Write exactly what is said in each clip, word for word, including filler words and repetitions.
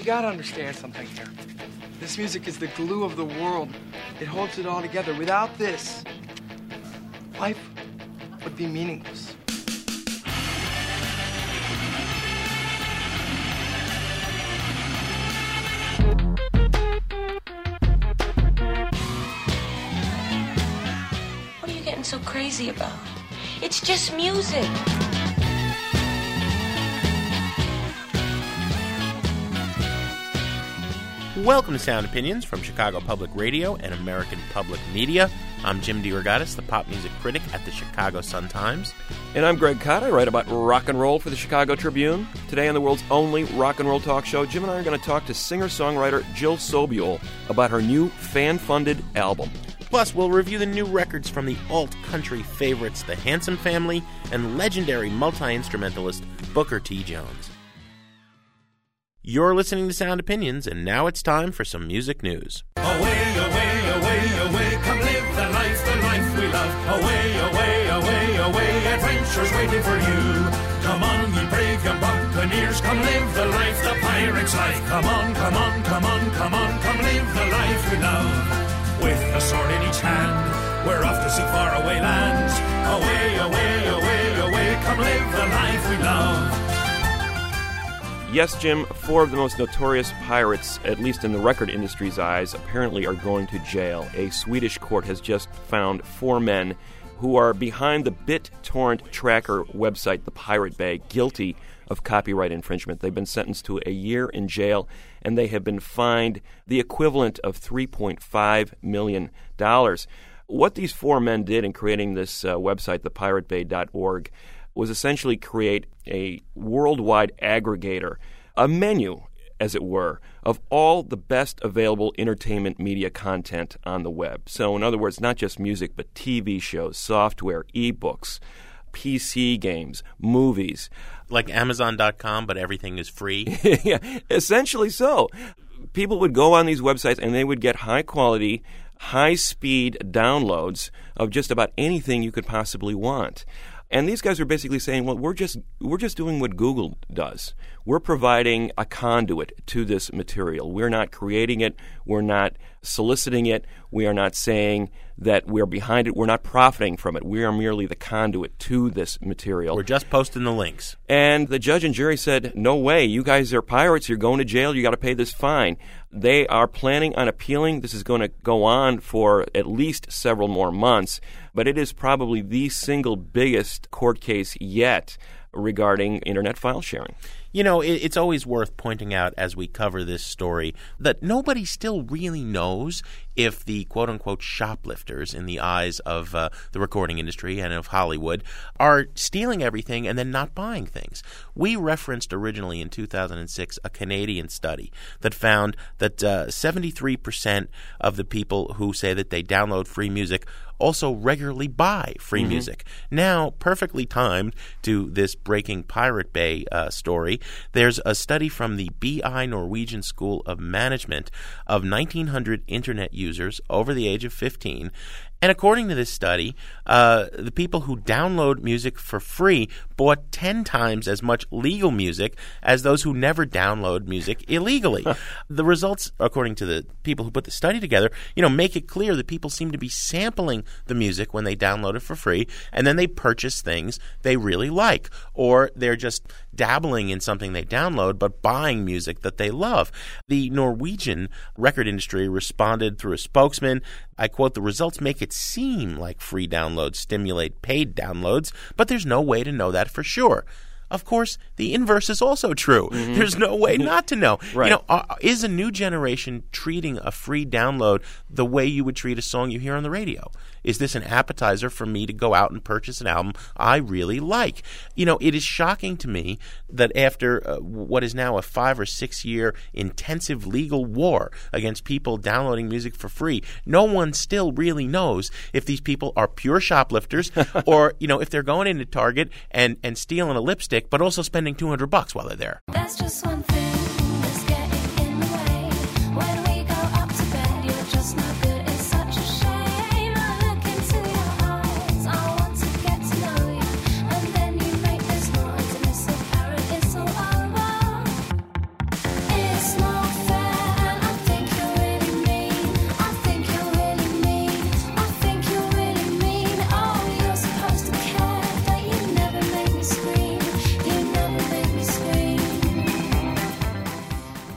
You gotta understand something here. This music is the glue of the world. It holds it all together. Without this, life would be meaningless. What are you getting so crazy about? It's just music. Welcome to Sound Opinions from Chicago Public Radio and American Public Media. I'm Jim DeRogatis, the pop music critic at the Chicago Sun-Times. And I'm Greg Kot. I write about rock and roll for the Chicago Tribune. Today on the world's only rock and roll talk show, Jim and I are going to talk to singer-songwriter Jill Sobule about her new fan-funded album. Plus, we'll review the new records from the alt-country favorites, the Hanson Family, and legendary multi-instrumentalist Booker T. Jones. You're listening to Sound Opinions, and now it's time for some music news. Away, away, away, away, come live the life, the life we love. Away, away, away, away, adventure's waiting for you. Come on, ye brave young buccaneers, come live the life, the pirate's life. Come on, come on, come on, come on, come live the life we love. With a sword in each hand, we're off to seek faraway lands. Away, away, away, away, come live the life we love. Yes, Jim, four of the most notorious pirates, at least in the record industry's eyes, apparently are going to jail. A Swedish court has just found four men who are behind the BitTorrent tracker website, the Pirate Bay, guilty of copyright infringement. They've been sentenced to a year in jail, and they have been fined the equivalent of three point five million dollars. What these four men did in creating this uh, website, the pirate bay dot org, was essentially create a worldwide aggregator, a menu, as it were, of all the best available entertainment media content on the web. So, in other words, not just music, but T V shows, software, ebooks, P C games, movies. Like Amazon dot com, but everything is free? Yeah, essentially so. People would go on these websites and they would get high-quality, high-speed downloads of just about anything you could possibly want. And these guys are basically saying, well, we're just we're just doing what Google does. We're providing a conduit to this material. We're not creating it. We're not soliciting it. We are not saying that we're behind it. We're not profiting from it. We are merely the conduit to this material. We're just posting the links. And the judge and jury said, no way. You guys are pirates. You're going to jail. You got to pay this fine. They are planning on appealing. This is going to go on for at least several more months. But it is probably the single biggest court case yet regarding internet file sharing. You know, it, it's always worth pointing out as we cover this story that nobody still really knows if the quote-unquote shoplifters in the eyes of uh, the recording industry and of Hollywood are stealing everything and then not buying things. We referenced originally in two thousand six a Canadian study that found that uh, seventy-three percent of the people who say that they download free music also regularly buy free mm-hmm. music. Now, perfectly timed to this breaking Pirate Bay uh, story, there's a study from the B I Norwegian School of Management of nineteen hundred internet users over the age of fifteen. And according to this study, uh, the people who download music for free bought ten times as much legal music as those who never download music illegally. The results, according to the people who put the study together, you know, make it clear that people seem to be sampling the music when they download it for free, and then they purchase things they really like, or they're just dabbling in something they download but buying music that they love. The Norwegian record industry responded through a spokesman. I quote, "The results make it seem like free downloads stimulate paid downloads, but there's no way to know that for sure." Of course, the inverse is also true. Mm-hmm. There's no way not to know. Right. You know, uh, is a new generation treating a free download the way you would treat a song you hear on the radio? Is this an appetizer for me to go out and purchase an album I really like? You know, it is shocking to me that after uh, what is now a five or six year intensive legal war against people downloading music for free, no one still really knows if these people are pure shoplifters or, you know, if they're going into Target and, and stealing a lipstick but also spending two hundred bucks while they're there. That's just one thing that's getting in the way. When we go up to bed, you're just not good. It's such a shame. I look into your eyes. I want to get to know you. And then you make this noise and it's so parrot, it's so over. It's not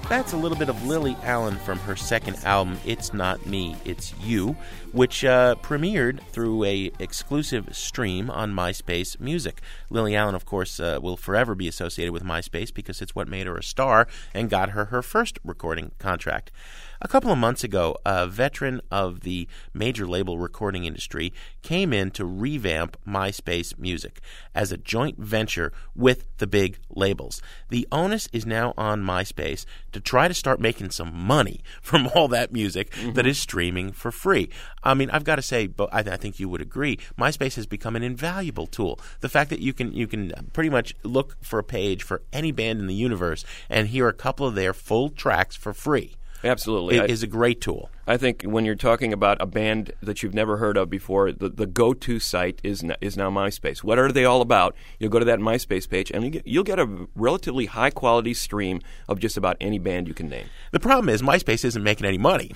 That's a little bit of Lily Allen from her second album, It's Not Me, It's You, which uh, premiered through a exclusive stream on MySpace Music. Lily Allen, of course, uh, will forever be associated with MySpace because it's what made her a star and got her her first recording contract. A couple of months ago, a veteran of the major label recording industry came in to revamp MySpace Music as a joint venture with the big labels. The onus is now on MySpace to try to start making some money from all that music mm-hmm. that is streaming for free. I mean, I've got to say, but I, th- I think you would agree, MySpace has become an invaluable tool. The fact that you can you can pretty much look for a page for any band in the universe and hear a couple of their full tracks for free. Absolutely. It I, is a great tool. I think when you're talking about a band that you've never heard of before, the, the go-to site is n- is now MySpace. What are they all about? You'll go to that MySpace page, and you get, you'll get a relatively high-quality stream of just about any band you can name. The problem is MySpace isn't making any money.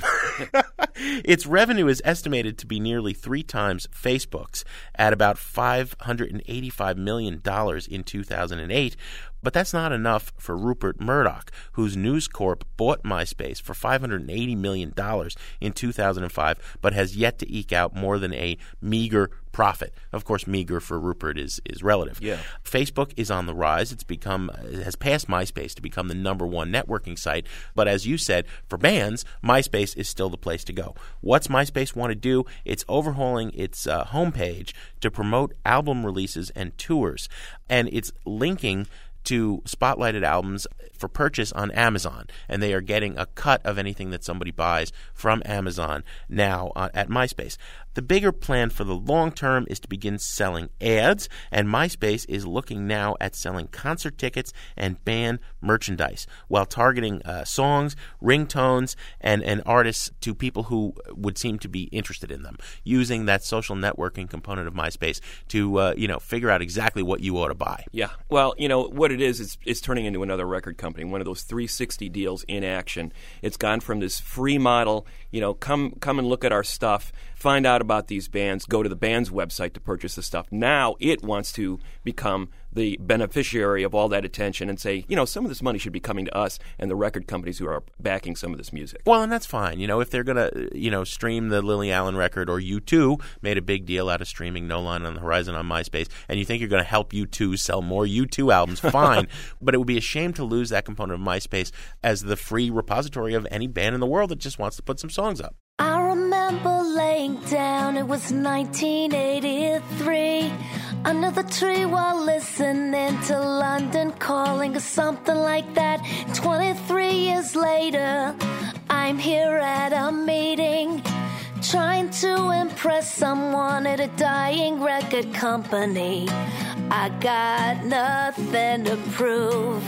Its revenue is estimated to be nearly three times Facebook's at about five hundred eighty-five million dollars in two thousand eight. But that's not enough for Rupert Murdoch, whose News Corp bought MySpace for five hundred eighty million dollars in two thousand five, but has yet to eke out more than a meager profit. Of course, meager for Rupert is, is relative. Yeah. Facebook is on the rise. It's become it has passed MySpace to become the number one networking site. But as you said, for bands, MySpace is still the place to go. What's MySpace want to do? It's overhauling its uh, homepage to promote album releases and tours, and it's linking to spotlighted albums for purchase on Amazon, and they are getting a cut of anything that somebody buys from Amazon now uh, at MySpace. The bigger plan for the long term is to begin selling ads, and MySpace is looking now at selling concert tickets and band merchandise while targeting uh, songs, ringtones, and, and artists to people who would seem to be interested in them, using that social networking component of MySpace to uh, you know figure out exactly what you ought to buy. Yeah. Well, you know, what it is, it's, it's turning into another record company, one of those three sixty deals in action. It's gone from this free model, you know, come come and look at our stuff, find out about these bands, go to the band's website to purchase the stuff. Now it wants to become the beneficiary of all that attention and say, you know, some of this money should be coming to us and the record companies who are backing some of this music. Well, and that's fine. You know, if they're going to, you know, stream the Lily Allen record, or U two made a big deal out of streaming No Line on the Horizon on MySpace, and you think you're going to help U two sell more U two albums, fine. But it would be a shame to lose that component of MySpace as the free repository of any band in the world that just wants to put some songs up. I remember laying down, it was nineteen eighty-three, under the tree while listening to London Calling or something like that. twenty-three years later, I'm here at a meeting, trying to impress someone at a dying record company. I got nothing to prove.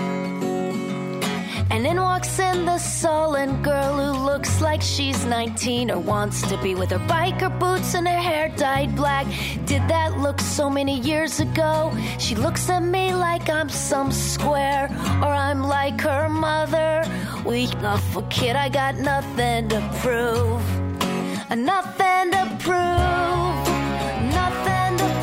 And in walks in the sullen girl who looks like she's nineteen or wants to be, with her biker boots and her hair dyed black. Did that look so many years ago? She looks at me like I'm some square, or I'm like her mother. Weak enough a kid, I got nothing to prove. Nothing to prove. Nothing to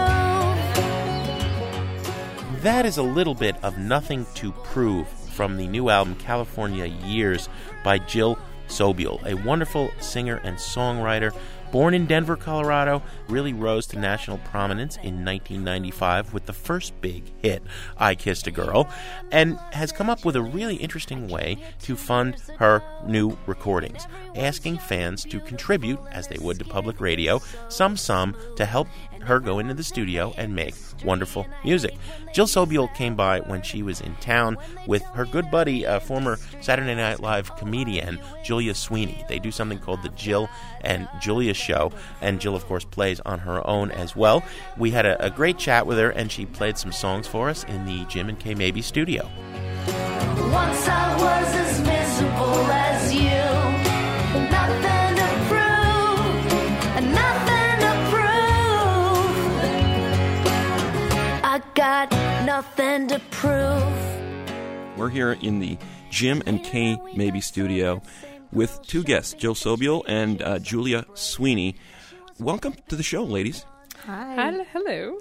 prove. That is a little bit of Nothing to Prove from the new album California Years by Jill Sobule, a wonderful singer and songwriter. Born in Denver, Colorado, really rose to national prominence in nineteen ninety-five with the first big hit, I Kissed a Girl, and has come up with a really interesting way to fund her new recordings, asking fans to contribute, as they would to public radio, some sum to help her go into the studio and make wonderful music. Jill Sobule came by when she was in town with her good buddy, a former Saturday Night Live comedian, Julia Sweeney. They do something called the Jill and Julia Show, and Jill, of course, plays on her own as well. We had a, a great chat with her, and she played some songs for us in the Jim and Kay Mabie studio. Once I was as miserable as you. Nothing to prove. Nothing to prove. I got nothing to prove. We're here in the Jim and Kay Mabie studio with two guests, Jill Sobule and uh, Julia Sweeney. Welcome to the show, ladies. Hi. Hello.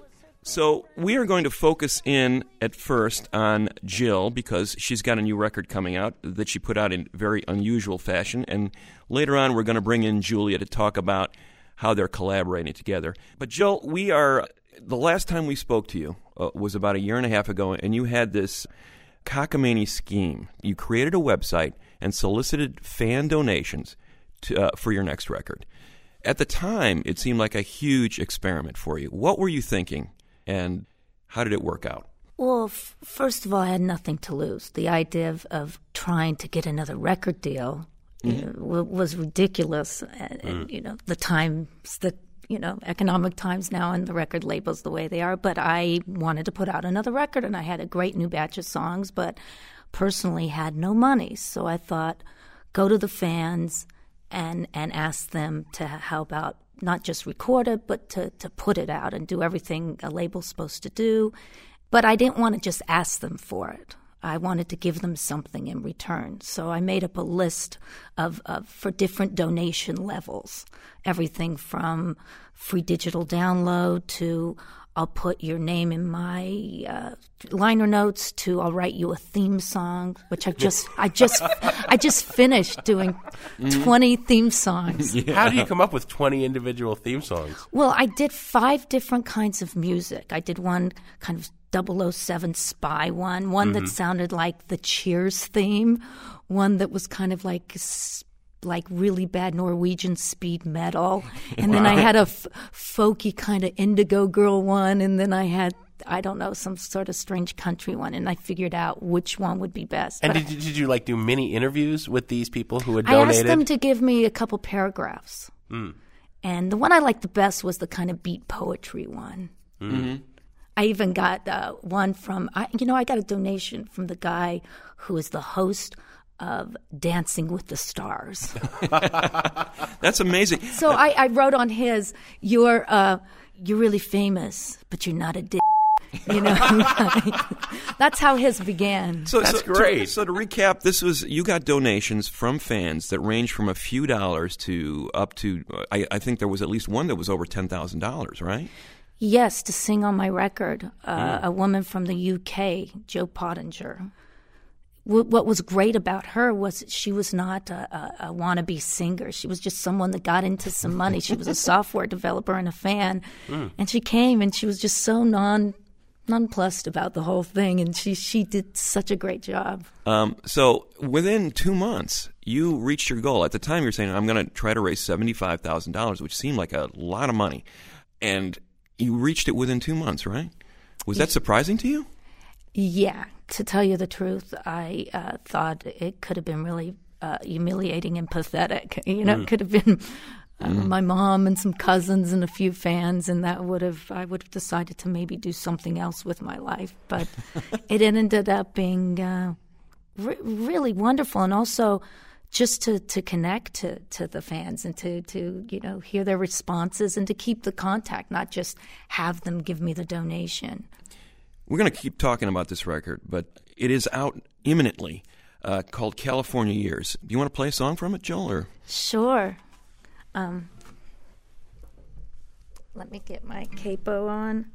So we are going to focus in at first on Jill because she's got a new record coming out that she put out in very unusual fashion. And later on, we're going to bring in Julia to talk about how they're collaborating together. But Jill, we are the last time we spoke to you uh, was about a year and a half ago, and you had this cockamamie scheme. You created a website and solicited fan donations to, uh, for your next record. At the time, it seemed like a huge experiment for you. What were you thinking? And how did it work out? Well, f- first of all, I had nothing to lose. The idea of, of trying to get another record deal mm-hmm. uh, w- was ridiculous. And, mm. and, you know, the times that, you know, economic times now and the record labels the way they are. But I wanted to put out another record, and I had a great new batch of songs, but personally had no money. So I thought, go to the fans and, and ask them to help out. Not just record it, but to, to put it out and do everything a label's supposed to do. But I didn't want to just ask them for it. I wanted to give them something in return. So I made up a list of, of for different donation levels, everything from free digital download to I'll put your name in my uh, liner notes to I'll write you a theme song, which I just I just I just finished doing twenty theme songs. Yeah. How do you come up with twenty individual theme songs? Well, I did five different kinds of music. I did one kind of double oh seven spy one, one mm-hmm. that sounded like the Cheers theme, one that was kind of like like really bad Norwegian speed metal. And wow. then I had a f- folky kind of indigo girl one. And then I had, I don't know, some sort of strange country one. And I figured out which one would be best. And but did, did you like do mini interviews with these people who had I donated? I asked them to give me a couple paragraphs. Mm. And the one I liked the best was the kind of beat poetry one. Mm-hmm. I even got uh, one from, I, you know, I got a donation from the guy who is the host of Dancing with the Stars. That's amazing. So I, I wrote on his, you're uh, you're really famous, but you're not a dick. You know, that's how his began. So, that's so, great. So, so to recap, this was you got donations from fans that range from a few dollars to up to I, I think there was at least one that was over ten thousand dollars, right? Yes, to sing on my record. Uh, mm. A woman from the U K, Jo Pottinger. What was great about her was she was not a, a, a wannabe singer. She was just someone that got into some money. She was a software developer and a fan. Mm. And she came and she was just so non nonplussed about the whole thing. And she, she did such a great job. Um, so within two months, you reached your goal. At the time, you were saying, I'm going to try to raise seventy-five thousand dollars, which seemed like a lot of money. And you reached it within two months, right? Was that surprising to you? Yeah. To tell you the truth, I uh, thought it could have been really uh, humiliating and pathetic. You know, mm. it could have been uh, mm. my mom and some cousins and a few fans, and that would have I would have decided to maybe do something else with my life. But it ended up being uh, re- really wonderful, and also just to, to connect to, to the fans and to, to you know hear their responses and to keep the contact, not just have them give me the donation. We're going to keep talking about this record, but it is out imminently, uh, called California Years. Do you want to play a song from it, Joel? Or? Sure. Um, let me get my capo on.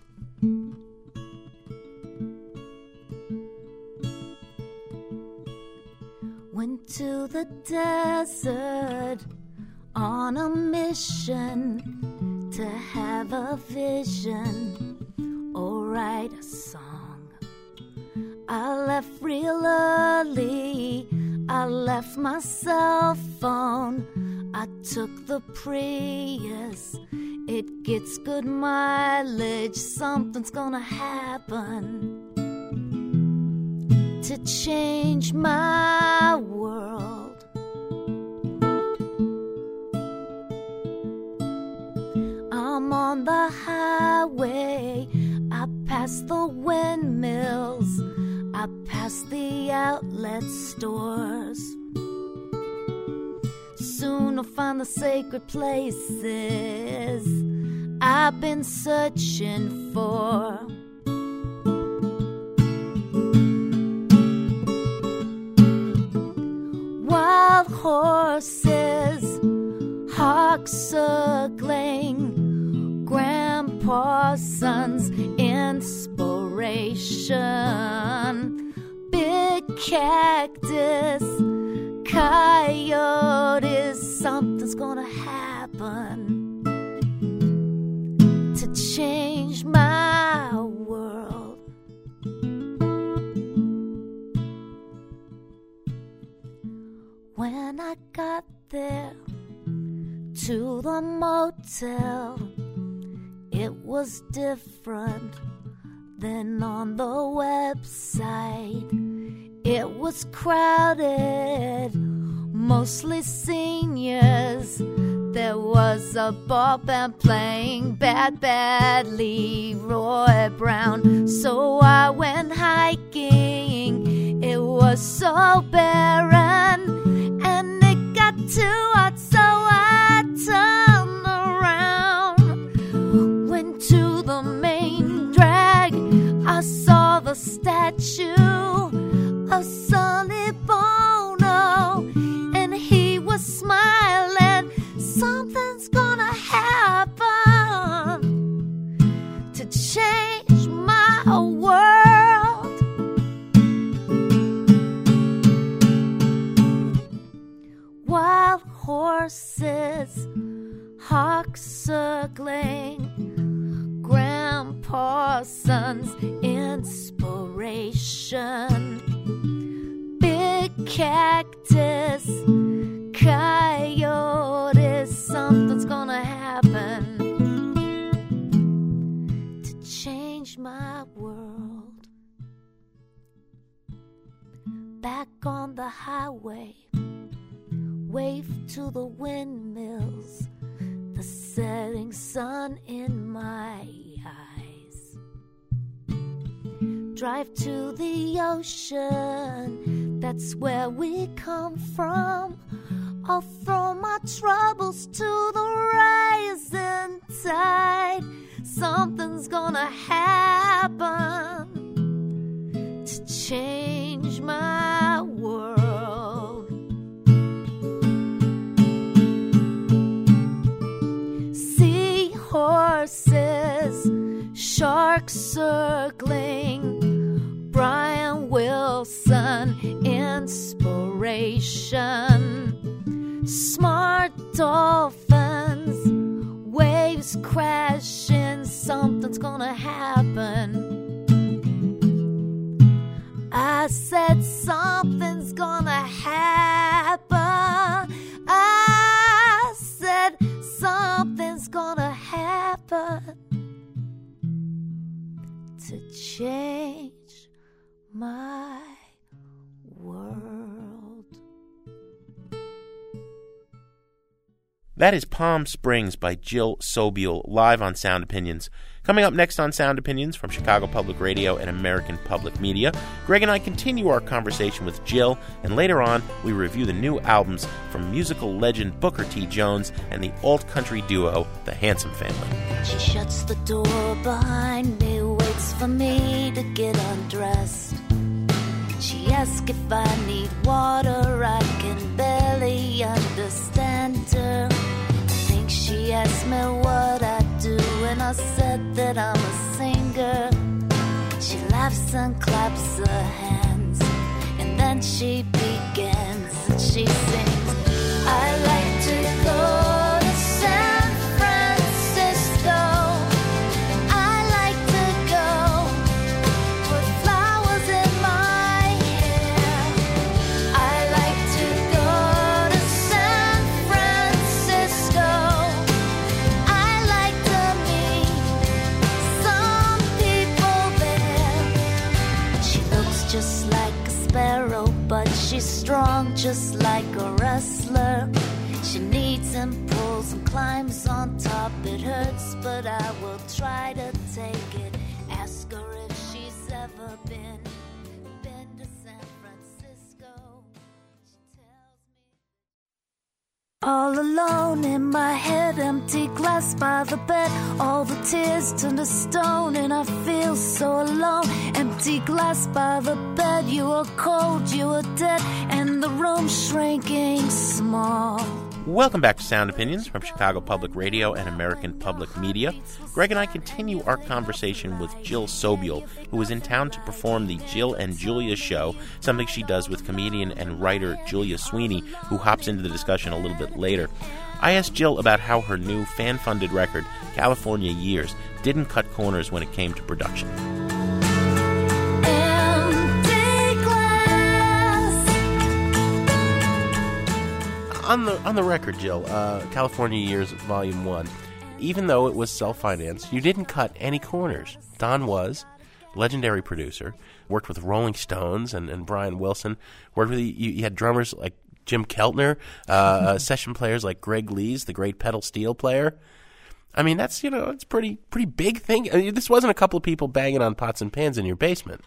Went to the desert on a mission to have a vision or write a song. I left real early, I left my cell phone, I took the Prius, it gets good mileage, something's gonna happen to change my world. I'm on the highway, I pass the windmills, I pass the outlet stores. Soon I'll find the sacred places I've been searching for. Wild horses, hawks circling, grandpa Parsons inspiration. Big cactus, coyotes, something's gonna happen to change my world. When I got there to the motel, it was different than on the website. It was crowded, mostly seniors. There was a ball band playing Bad Bad Leroy Brown. So I went hiking. It was so barren, and it got too hot, so I turned around. Went to the main drag. I saw the statue of Sonny Bono, and he was smiling. Something's gonna happen to change my world. Wild horses, hawks circling, Graham Parsons inspiration. Big cactus, coyotes, something's gonna happen to change my world. Back on the highway, wave to the windmills, the setting sun in my eyes. Drive to the ocean, that's where we come from. I'll throw my troubles to the rising tide. Something's gonna happen to change my world. Seahorses, sharks circling, Brian Wilson inspiration. Smart dolphins, waves crashing, something's gonna happen. I said something's gonna happen. I said something's gonna happen to change my world. That is Palm Springs by Jill Sobule, live on Sound Opinions. Coming up next on Sound Opinions from Chicago Public Radio and American Public Media, Greg and I continue our conversation with Jill, and later on we review the new albums from musical legend Booker T. Jones and the alt-country duo The Handsome Family. She shuts the door behind me, waits for me to get undressed. She asks if I need water, I can barely understand her. I think she asked me what I do, and I said that I'm a singer. She laughs and claps her hands, and then she begins, and she sings, I like to go to San Francisco. I like to go with flowers in my hair. I like to go to San Francisco. I like to meet some people there. She looks just like a sparrow, but she's strong just like a wrestler. She needs and pulls and climbs on top. It hurts, but I will try to take it. Ask her if she's ever been, been to San Francisco. She tells me. All alone in my head, empty glass by the bed. All the tears turn to stone, and I feel so alone. Empty glass by the bed, you were cold, you were dead, and the room shrinking small. Welcome back to Sound Opinions from Chicago Public Radio and American Public Media. Greg and I continue our conversation with Jill Sobule, who is in town to perform the Jill and Julia show, something she does with comedian and writer Julia Sweeney, who hops into the discussion a little bit later. I asked Jill about how her new fan-funded record, California Years, didn't cut corners when it came to production. On the on the record, Jill, uh, California Years Volume one, even though it was self-financed, you didn't cut any corners. Don Was, legendary producer, worked with Rolling Stones and, and Brian Wilson, worked with, you, you had drummers like Jim Keltner, uh, session players like Greg Lees, the great pedal steel player. I mean, that's, you know, it's pretty pretty big thing. I mean, this wasn't a couple of people banging on pots and pans in your basement.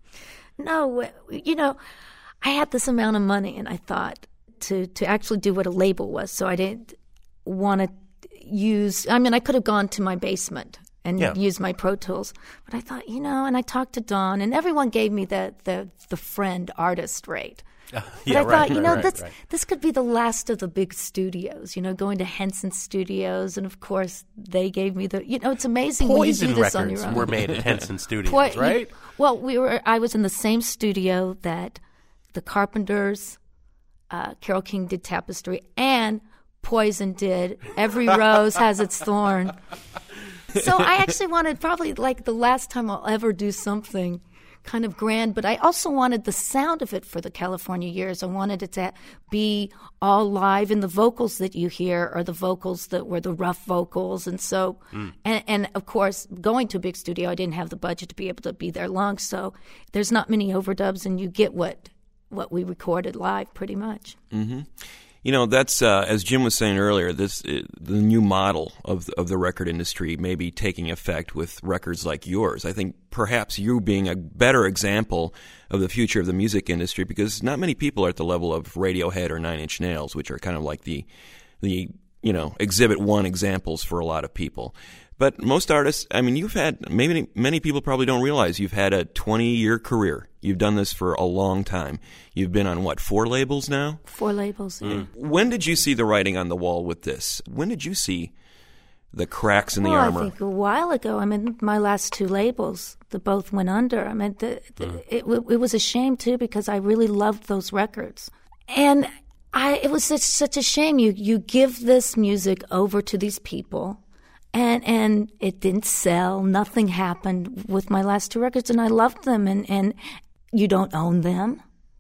No, you know, I had this amount of money, and I thought, to to actually do what a label was. So I didn't want to use, I mean, I could have gone to my basement and Yeah. used my Pro Tools. But I thought, you know, and I talked to Don, and everyone gave me the the, the friend artist rate. Uh, But yeah, I thought, right, you right, know, right, this right. this could be the last of the big studios, you know, going to Henson Studios. And, of course, they gave me the, you know, it's amazing when you Poison do this on records your own. were made at Henson Studios, Poi- right? Well, we were. I was in the same studio that the Carpenters, uh, Carole King did Tapestry, and Poison did Every Rose Has Its Thorn. So I actually wanted, probably like the last time I'll ever do something kind of grand, but I also wanted the sound of it for the California Years. I wanted it to be all live, and the vocals that you hear are the vocals that were the rough vocals. And so, and, and of course, going to a big studio, I didn't have the budget to be able to be there long, so there's not many overdubs, and you get what what we recorded live pretty much. Mm-hmm. You know, that's uh, as Jim was saying earlier. This uh, the new model of of the record industry may be taking effect with records like yours. I think perhaps you being a better example of the future of the music industry, because not many people are at the level of Radiohead or Nine Inch Nails, which are kind of like the the you know exhibit one examples for a lot of people. But most artists, I mean, you've had, maybe many people probably don't realize you've had a twenty-year career. You've done this for a long time. You've been on, what, four labels now? Four labels. Yeah. When did you see the writing on the wall with this? When did you see the cracks in the well, armor? I think a while ago. I mean, my last two labels, they both went under. I mean, the, the, Mm. it, it was a shame, too, because I really loved those records. And I, it was such, such a shame. You, you give this music over to these people, And and it didn't sell. Nothing happened with my last two records, and I loved them. And, and you don't own them,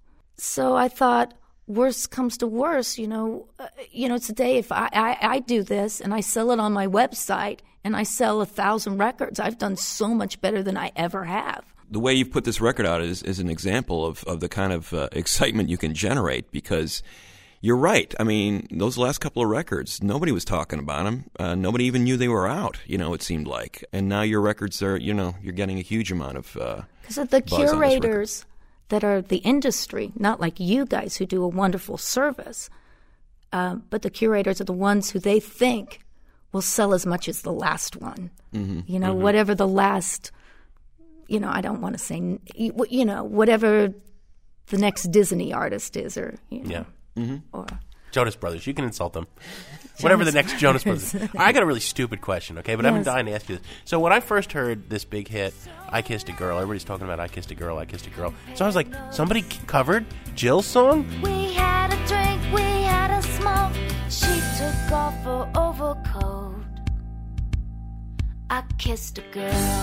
so I thought, worst comes to worst, you know, uh, you know, today if I, I I do this and I sell it on my website and I sell a thousand records, I've done so much better than I ever have. The way you've put this record out is, is an example of, of the kind of uh, excitement you can generate, because you're right. I mean, those last couple of records, nobody was talking about them. Uh, nobody even knew they were out, you know, it seemed like. And now your records are, you know, you're getting a huge amount of uh, Because the buzz on this record. curators that are the industry, not like you guys who do a wonderful service, um, but the curators are the ones who they think will sell as much as the last one. Mm-hmm. You know, Mm-hmm. whatever the last, you know, I don't want to say, you know, whatever the next Disney artist is, or, you know. Yeah. Mm-hmm. Or Jonas Brothers. You can insult them. Whatever the next Jonas Brothers. I got a really stupid question, okay? But I've been Yes. dying to ask you this. So when I first heard this big hit, I Kissed a Girl, everybody's talking about I Kissed a Girl, I Kissed a Girl. So I was like, somebody c- covered Jill's song? We had a drink, we had a smoke. She took off her overcoat. I kissed a girl.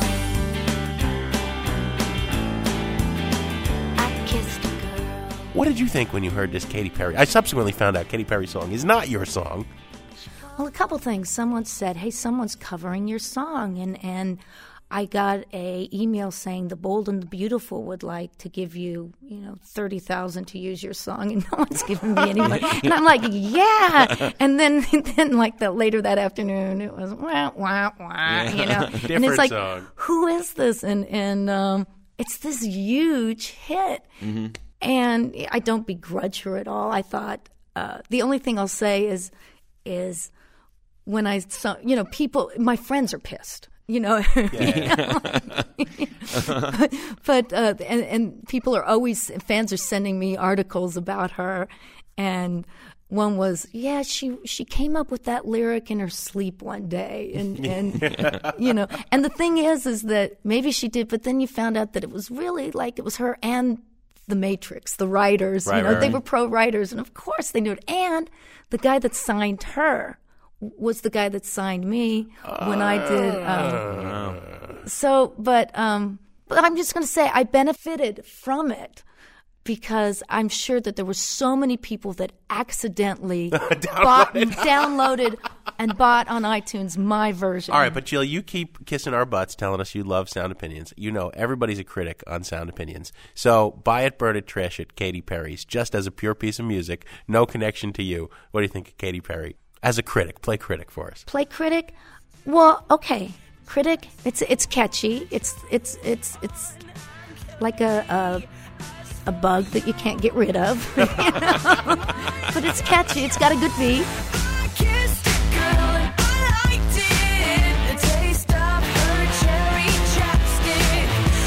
I kissed a girl. What did you think when you heard this Katy Perry? I subsequently found out Katy Perry's song is not your song. Well, a couple things. Someone said, "Hey, someone's covering your song," and and I got a email saying the Bold and the Beautiful would like to give you, you know, thirty thousand to use your song, and no one's giving me any money. And I'm like, yeah. And then then like the later that afternoon, it was wah wah wah, you know, and Different it's like, song. who is this? And and um, it's this huge hit. Mm-hmm. And I don't begrudge her at all. I thought uh, the only thing I'll say is is. When I saw, you know, people, my friends are pissed, you know. but, uh, and, and people are always, fans are sending me articles about her. And one was, yeah, she she came up with that lyric in her sleep one day, and and you know, and the thing is, is that maybe she did, but then you found out that it was really like it was her and the Matrix, the writers, Right, you know, right, they right. were pro writers, and of course they knew it. And the guy that signed her was the guy that signed me when I did. Um, so, but um, but I'm just going to say I benefited from it. Because I'm sure that there were so many people that accidentally bought, downloaded and bought on iTunes my version. All right, but Jill, you keep kissing our butts telling us you love Sound Opinions. You know everybody's a critic on Sound Opinions. So buy it, burn it, trash it, Katy Perry's, just as a pure piece of music, no connection to you. What do you think of Katy Perry? As a critic, play critic for us. Play critic? Well, okay. Critic, it's it's catchy. It's it's it's it's like a a, a bug that you can't get rid of. You know? But it's catchy. It's got a good beat. Kissed a girl and I liked it. The taste of her cherry chapstick.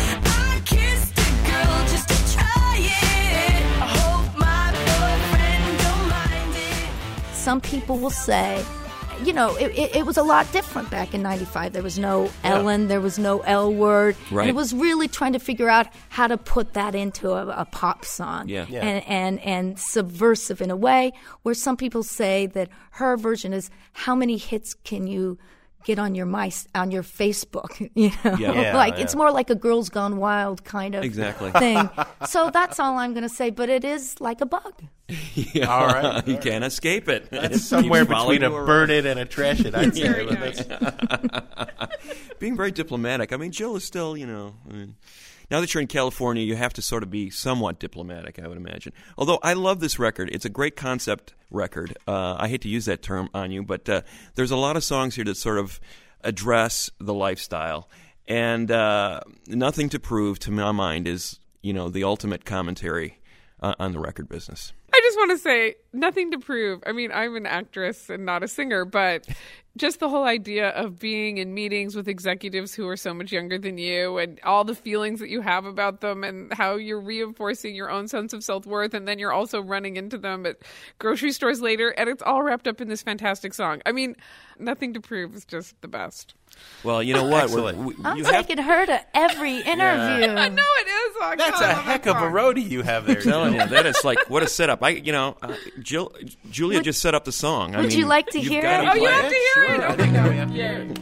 I kissed a girl just to try it. I hope my boyfriend don't mind it. Some people will say, you know, it, it, it was a lot different back in ninety-five. There was no Ellen, there was no L word. Right. And it was really trying to figure out how to put that into a, a pop song. Yeah. Yeah. And, and, and subversive in a way where some people say that her version is how many hits can you get on your my, on your Facebook, you know? Yeah. Yeah, like yeah. it's more like a Girls Gone Wild kind of Exactly. thing. So that's all I'm going to say, but it is like a bug. Yeah. All right. You can't escape it. It's somewhere Keeps following between a you around. burn it and a trash it, I'd say. Yeah, but that's- Being very diplomatic. I mean, Jill is still, you know, I mean, now that you're in California, you have to sort of be somewhat diplomatic, I would imagine. Although I love this record. It's a great concept record. Uh, I hate to use that term on you, but uh, there's a lot of songs here that sort of address the lifestyle. And uh, Nothing to Prove, to my mind, is, you know, the ultimate commentary uh, on the record business. I just want to say, nothing to prove. I mean, I'm an actress and not a singer, but just the whole idea of being in meetings with executives who are so much younger than you and all the feelings that you have about them and how you're reinforcing your own sense of self-worth, and then you're also running into them at grocery stores later, and it's all wrapped up in this fantastic song. I mean, Nothing to Prove is just the best. Well, you know what? We're- Excellent. we- I'm you have taking her to every interview. I know it is. Oh, That's God, I a love heck that of a song. roadie you have there. I'm telling Jill. you, that is like, what a setup. I, you know, uh, Jill, Julia just set up the song. I would mean, you like to you've hear gotta it? Oh, you play have it. to hear Sure, it? I Oh, think my we God. have to Yeah. hear it.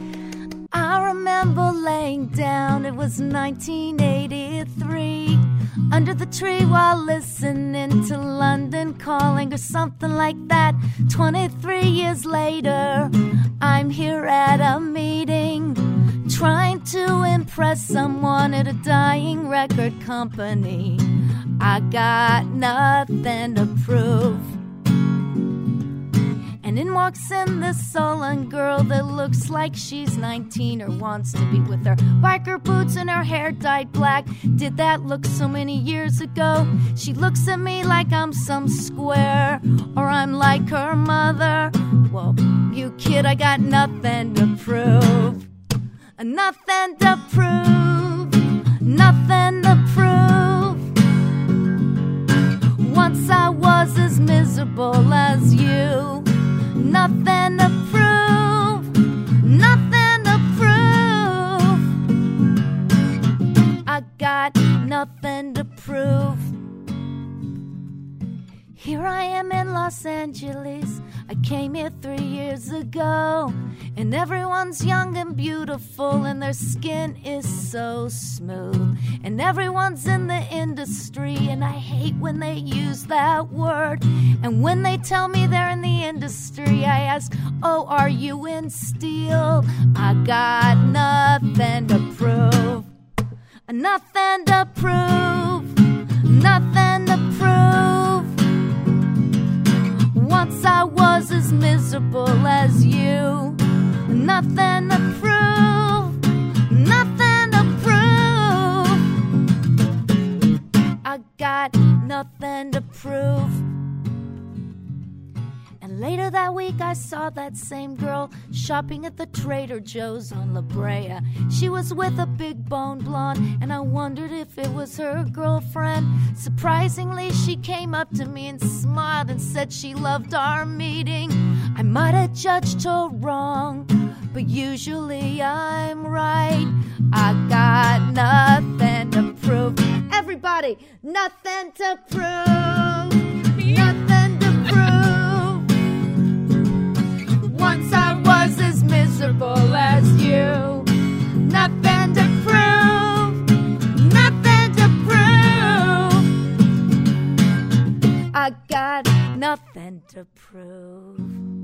I remember laying down, it was nineteen eighty-three, under the tree while listening to London Calling or something like that. twenty-three years later, I'm here at a meeting, trying to impress someone at a dying record company. I got nothing to prove. And in walks in this sullen girl that looks like she's nineteen or wants to be, with her biker boots and her hair dyed black. Did that look so many years ago? She looks at me like I'm some square, or I'm like her mother. Well, you kid, I got nothing to prove. Nothing to prove. Nothing to prove. Once I was as miserable as you. Nothing to prove, nothing to prove. I got nothing to prove. Here I am in Los Angeles. I came here three years ago, and everyone's young and beautiful, and their skin is so smooth. And everyone's in the industry, and I hate when they use that word. And when they tell me they're in the industry, I ask, oh, are you in steel? I got nothing to prove. Nothing to prove. Nothing to prove. Once I was as miserable as you. Nothing to prove. Nothing to prove. I got nothing to prove. And And later that week I saw that same girl shopping at the Trader Joe's on La Brea. She was with a big bone blonde, and I wondered if it was her girlfriend. Surprisingly, she came up to me and smiled and said she loved our meeting. I might have judged her wrong, but usually I'm right. I got nothing to prove. Everybody, nothing to prove. Nothing to prove. Once I was as miserable as you. Nothing to prove. Nothing to prove. I got nothing to prove.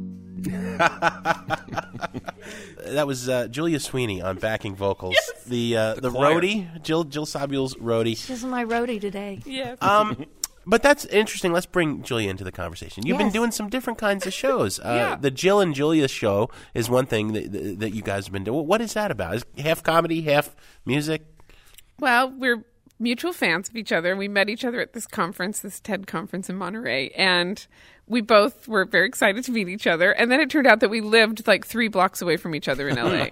That was uh, Julia Sweeney on backing vocals. Yes. The uh, the, the roadie, Jill Jill Sabuel's roadie. She's my roadie today. Yes. Um, but that's interesting. Let's bring Julia into the conversation. You've Yes. been doing some different kinds of shows. Uh, Yeah. The Jill and Julia show is one thing that, that, that you guys have been doing. What is that about? Is it half comedy, half music? Well, we're mutual fans of each other. We met each other at this conference, this TED conference in Monterey, and we both were very excited to meet each other. And then it turned out that we lived like three blocks away from each other in L A.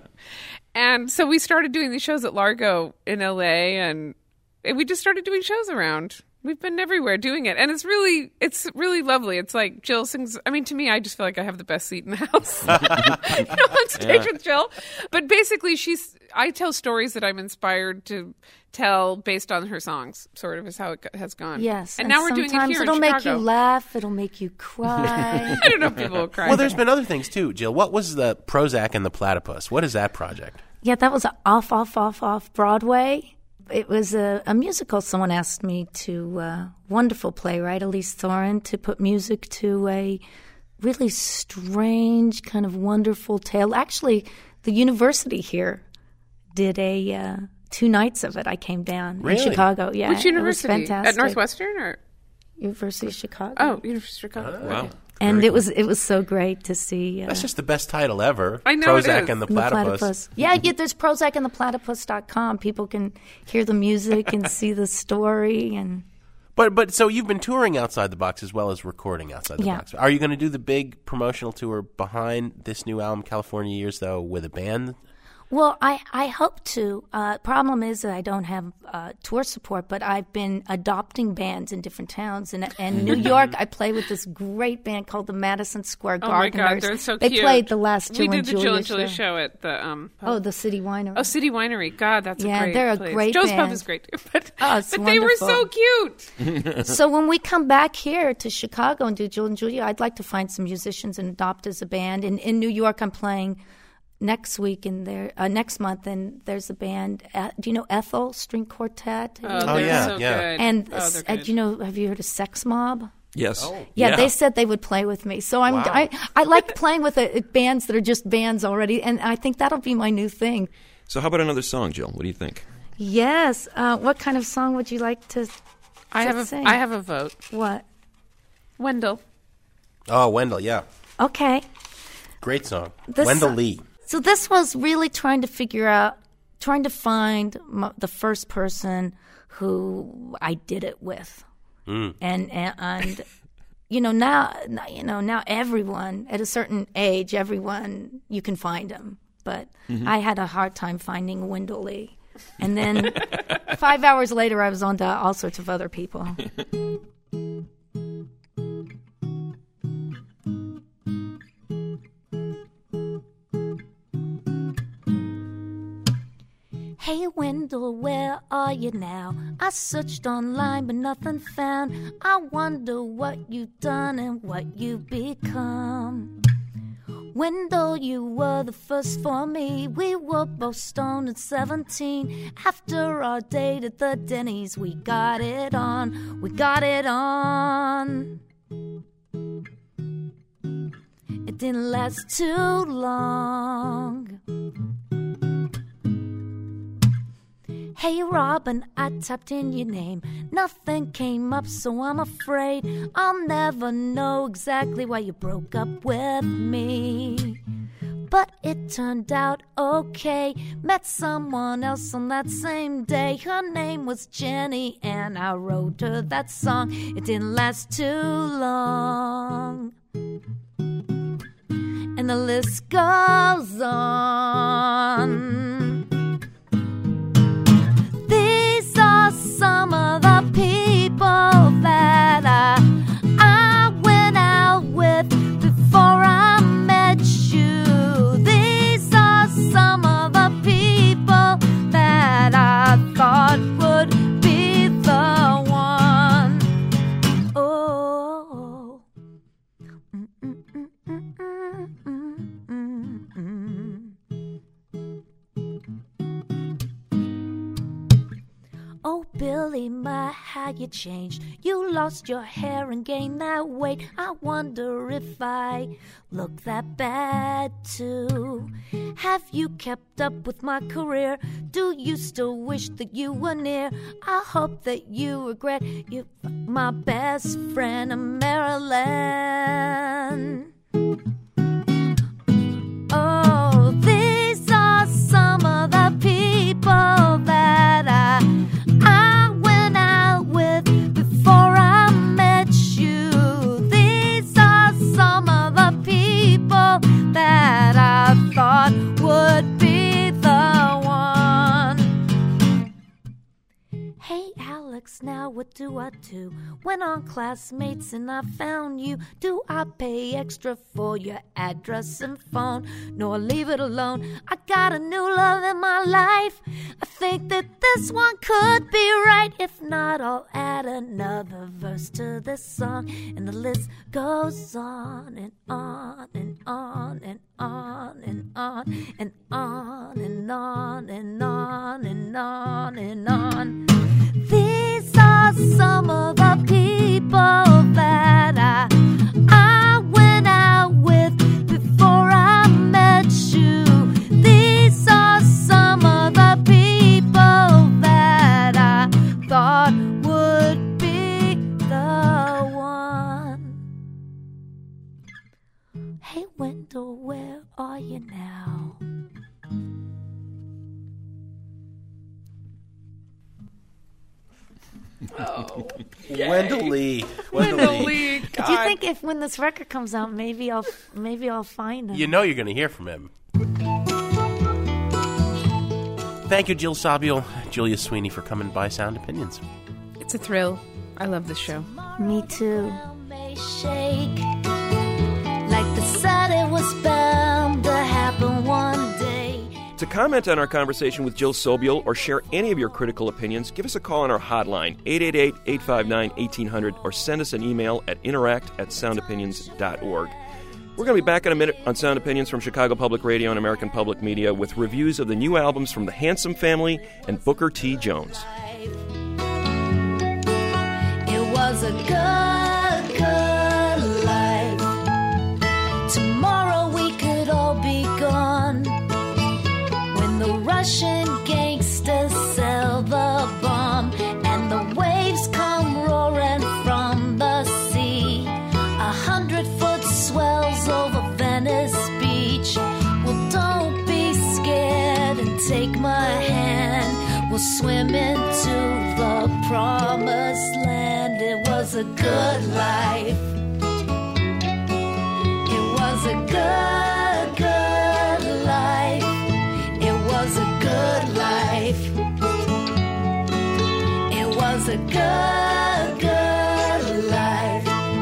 And so we started doing these shows at Largo in L A, and we just started doing shows around. We've been everywhere doing it, and it's really, it's really lovely. It's like Jill sings. I mean, to me, I just feel like I have the best seat in the house, you know, on stage Yeah. with Jill. But basically, she's. I tell stories that I'm inspired to tell based on her songs. Sort of is how it go- has gone. Yes. and, now we're doing it sometimes here it'll in make Chicago. you laugh. It'll make you cry. I don't know if people will cry. Well, there's been other things too, Jill. What was the Prozac and the Platypus? What is that project? Yeah, that was off, off, off, off Broadway. It was a, a musical. Someone asked me to, uh, wonderful playwright, Elise Thorin, to put music to a really strange, kind of wonderful tale. Actually, the university here did a uh, two nights of it. I came down Really? in Chicago. Yeah, Which university? It was fantastic. At Northwestern or University of Chicago. oh, University of Chicago. Wow. and it was it was so great to see. Uh, That's just the best title ever. I know it Prozac is. and the And Platypus. Yeah, yeah, there's Prozac and the Platypus dot com. People can hear the music and see the story. And But but so you've been touring outside the box as well as recording outside the Yeah. box. Are you going to do the big promotional tour behind this new album, California Years, though, with a band? well, I, I hope to. Uh, problem is that I don't have uh, tour support, but I've been adopting bands in different towns. And in New York, I play with this great band called the Madison Square Oh my Gardeners. God, they're so they cute. played the last Jill We did and the Julia Jill and Julia show. show at the um. pub. Oh, the City Winery. Oh, City Winery. God, that's Yeah, a great they're a place. great Joe's Pub band. is great too. But, Oh, it's but they were so wonderful. cute. So when we come back here to Chicago and do Jill and Julia, I'd like to find some musicians and adopt as a band. In in New York, I'm playing next week and there uh, next month, and there's a band. Uh, do you know Ethel String Quartet? Oh, Oh, they're yeah, so yeah. good. and oh, they're uh, good. you know, have you heard of Sex Mob? Yes. Yeah, they said they would play with me. So I'm Wow. I, I like playing with uh, bands that are just bands already, and I think that'll be my new thing. So how about another song, Jill? What do you think? Yes. Uh, what kind of song would you like to? I to have a sing? I have a vote. What? Wendell. Oh, Wendell, yeah. Okay. Great song. This- Wendell Lee. So this was really trying to figure out, trying to find m- the first person who I did it with, Mm. and, and and you know now you know now everyone at a certain age, everyone you can find them, but I had a hard time finding Wendell Lee, and then five hours later I was on to all sorts of other people. Hey Wendell, where are you now? I searched online but nothing found. I wonder what you've done and what you've become. Wendell, you were the first for me. We were both stoned at seventeen. After our date at the Denny's, we got it on. We got it on. It didn't last too long. Hey Robin, I typed in your name. Nothing came up, so I'm afraid I'll never know exactly why you broke up with me. But it turned out okay. Met someone else on that same day. Her name was Jenny, and I wrote her that song. It didn't last too long. and the list goes on. These are some of the people that I, I went out with before I met you. These are some of the people that I thought would be the one. Oh. Oh, Billy, my, how you changed. You lost your hair and gained that weight. I wonder if I look that bad too. Have you kept up with my career? Do you still wish that you were near? I hope that you regret you, my best friend, Marilyn. Oh, these are some of the people that I I went out with before I met you. These are some of the people that I thought would be the one. Hey Alex, now what do I do when on Classmates and I found you? Do I pay extra for your address and phone? No, I leave it alone. I got a new love in my life. I think that this one could be right. If not, I'll add another verse to this song, and the list goes on and on and on and on and on and on and on and on and on and on. These are some of the people that I I went out with before I met you. These are some of the people that I thought would be the one. Hey Wendell, where are you now? Oh, Wendell Lee. Wendell Lee. Do you think if when this record comes out, maybe I'll maybe I'll find him? You know you're going to hear from him. Thank you, Jill Sabiel, Julia Sweeney, for coming by Sound Opinions. It's a thrill. I love this show. Me too. May shake like the said it was bound to happen one day. To comment on our conversation with Jill Sabiel or share any of your critical opinions, give us a call on our hotline, eight eight eight, eight five nine, one eight hundred, or send us an email at interact at sound opinions dot org. We're going to be back in a minute on Sound Opinions from Chicago Public Radio and American Public Media with reviews of the new albums from the Handsome Family and Booker T. Jones. It was a good, good life. Tomorrow we could all be gone. When the Russian gangsters sell the bomb and the waves come roaring from the sea, a hundred foot swells over Venice Beach. Well, don't be scared and take my hand. We'll swim into the promised land. It was a good life. It was a good, good life. It was a good life. It was a good, good life.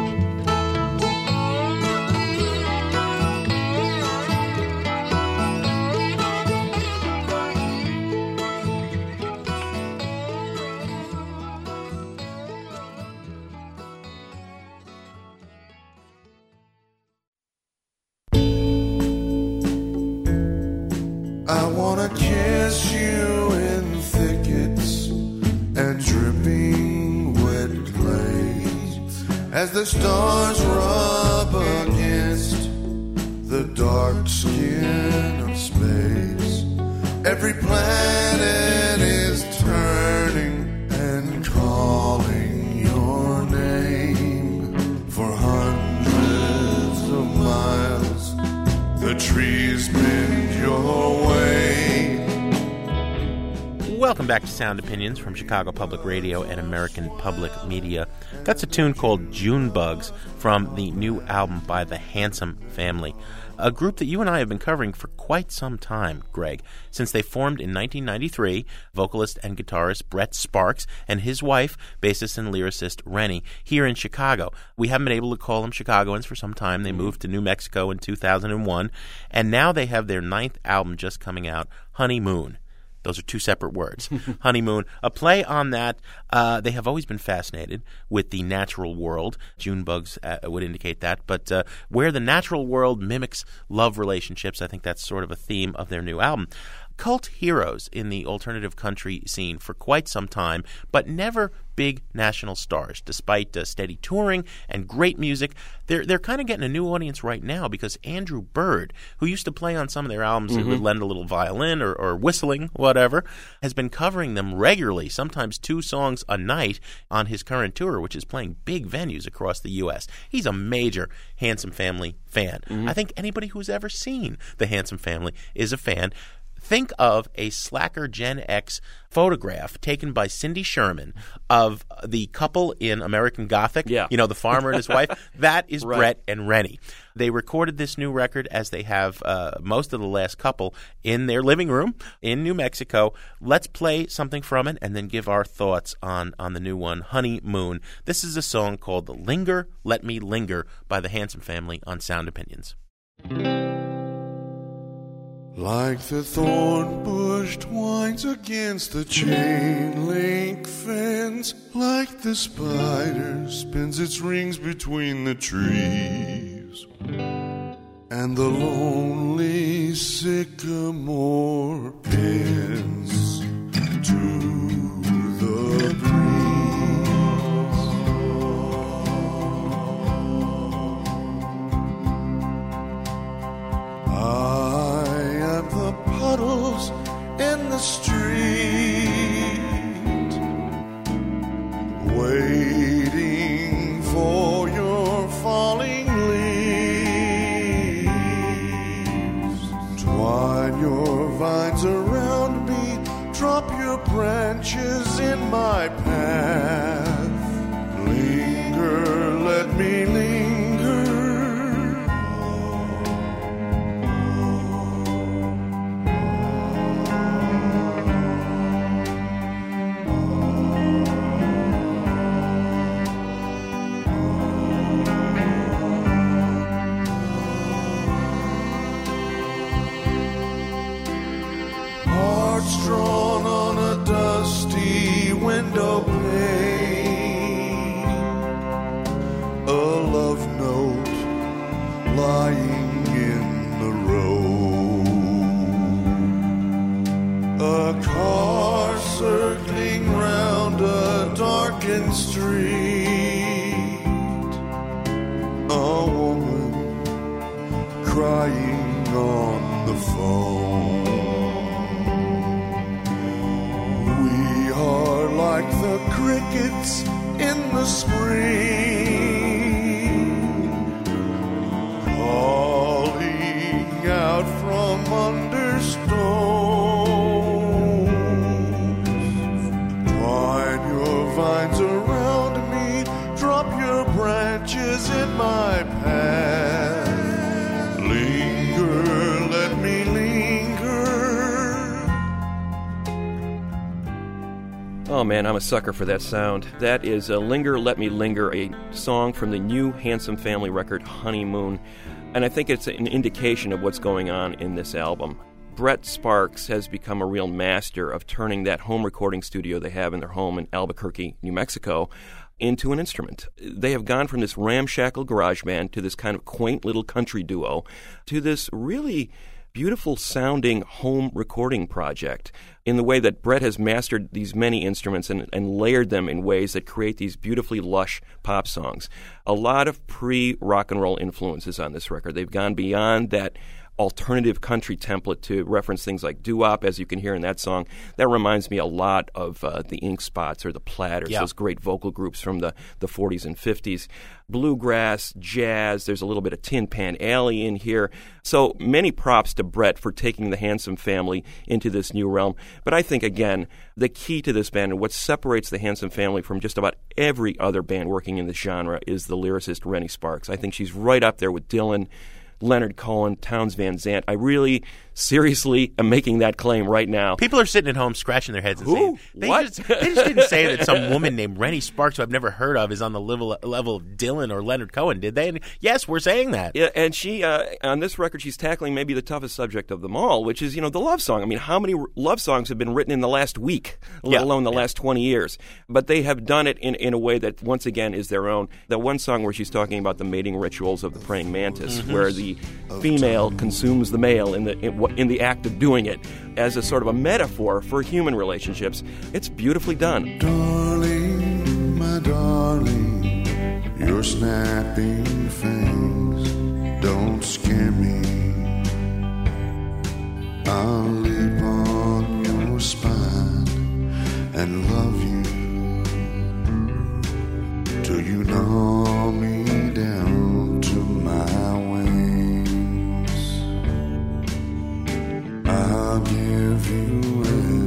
I wanna kiss you in thickets and dripping wet clay as the stars rub against the dark skin of space. Every planet is turning and calling your name for hundreds of miles. The trees bend your way. Welcome back to Sound Opinions from Chicago Public Radio and American Public Media. That's a tune called June Bugs from the new album by the Handsome Family, a group that you and I have been covering for quite some time, Greg, since they formed in nineteen ninety-three, vocalist and guitarist Brett Sparks and his wife, bassist and lyricist Rennie, here in Chicago. We haven't been able to call them Chicagoans for some time. They moved to New Mexico in two thousand one, and now they have their ninth album just coming out, Honeymoon. Those are two separate words. Honeymoon, a play on that. Uh, they have always been fascinated with the natural world. June Bugs uh, would indicate that. But uh, where the natural world mimics love relationships, I think that's sort of a theme of their new album. Cult heroes in the alternative country scene for quite some time, but never big national stars. Despite uh, steady touring and great music, they're they're kind of getting a new audience right now because Andrew Bird, who used to play on some of their albums Mm-hmm. that would lend a little violin or, or whistling, whatever, has been covering them regularly, sometimes two songs a night on his current tour, which is playing big venues across the U S. He's a major Handsome Family fan. Mm-hmm. I think anybody who's ever seen the Handsome Family is a fan. Think of a slacker Gen X photograph taken by Cindy Sherman of the couple in American Gothic. Yeah. You know, the farmer and his wife. That is Right. Brett and Rennie. They recorded this new record, as they have uh, most of the last couple, in their living room in New Mexico. Let's play something from it and then give our thoughts on, on the new one, Honeymoon. This is a song called Linger, Let Me Linger by the Handsome Family on Sound Opinions. Like the thorn bush twines against the chain link fence, like the spider spins its rings between the trees, and the lonely sycamore bends to the breeze. I am the puddles in the street, waiting for your falling leaves. Twine your vines around me, drop your branches in my path. Linger, let me linger. Hearts drawn on a dusty window pane, a love note lying in the road, a car circling round a darkened street, a woman crying on the phone. We are like the crickets in the spring, calling out from under stones. Twine your vines around me, drop your branches in my path. Linger, let me linger. Oh man, I'm a sucker for that sound. That is a Linger, Let Me Linger, a song from the new Handsome Family record, Honeymoon. And I think it's an indication of what's going on in this album. Brett Sparks has become a real master of turning that home recording studio they have in their home in Albuquerque, New Mexico, into an instrument. They have gone from this ramshackle garage band to this kind of quaint little country duo to this really beautiful sounding home recording project in the way that Brett has mastered these many instruments and, and layered them in ways that create these beautifully lush pop songs. A lot of pre-rock and roll influences on this record. They've gone beyond that alternative country template to reference things like doo-wop, as you can hear in that song. That reminds me a lot of uh, the Ink Spots or the Platters, Yeah. those great vocal groups from the, the forties and fifties. Bluegrass, jazz, there's a little bit of Tin Pan Alley in here. So many props to Brett for taking the Handsome Family into this new realm. But I think, again, the key to this band and what separates the Handsome Family from just about every other band working in this genre is the lyricist Rennie Sparks. I think she's right up there with Dylan, Leonard Cohen, Townes Van Zandt. I really, seriously am making that claim right now. People are sitting at home scratching their heads and Who? saying, they What? just, they just didn't say that some woman named Rennie Sparks, who I've never heard of, is on the level, level of Dylan or Leonard Cohen, did they? And yes, we're saying that. Yeah, and she, uh, on this record, she's tackling maybe the toughest subject of them all, which is, you know, the love song. I mean, how many r- love songs have been written in the last week, let Yeah. alone the Yeah. last twenty years? But they have done it in, in a way that, once again, is their own. The one song where she's talking about the mating rituals of the praying mantis, Mm-hmm. where the female consumes the male in the in, in the act of doing it, as a sort of a metaphor for human relationships. It's beautifully done. Darling, my darling, your snapping fangs don't scare me. I'll leap on your spine and love you till you gnaw me down to my wings. I'll give you